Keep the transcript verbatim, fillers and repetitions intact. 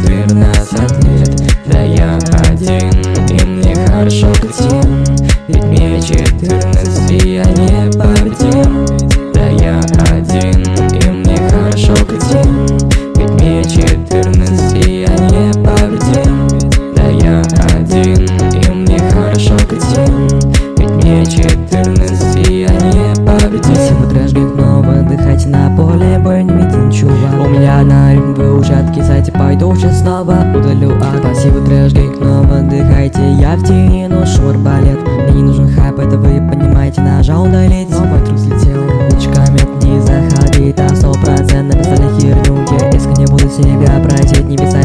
четырнадцать лет. Да я один, и мне хорошо хотим, ведь мне четырнадцать, и я не победим. Да я один, и мне хорошо хотим, ведь мне четырнадцать, и я не победим. Да я один, и мне хорошо хотим, ведь мне четырнадцать, и я не победим. Спасибо, трэш-гейк, но выдыхайте на поле, бой не виден, чувак. У меня на ритм вы уже откисайте, пойду сейчас снова удалю ад. Спасибо, трэш-гейк, но выдыхайте, я в тени ношу арбалет. Мне не нужен хайп, это вы понимаете, нажал удалить, но мой трус летел. Лучками не заходит, а сто процентов писали херню. Я искренне буду себя просить, не без